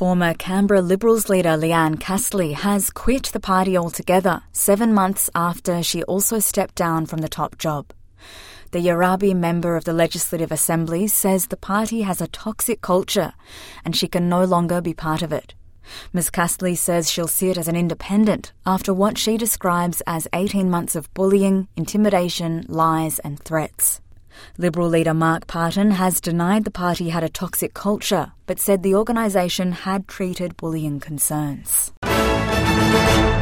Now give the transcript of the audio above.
Former Canberra Liberals leader Leanne Castley has quit the party altogether 7 months after she also stepped down from the top job. The Yarabi member of the Legislative Assembly says the party has a toxic culture and she can no longer be part of it. Ms Castley says she'll sit as an independent after what she describes as 18 months of bullying, intimidation, lies and threats. Liberal leader Mark Parton has denied the party had a toxic culture, but said the organisation had treated bullying concerns.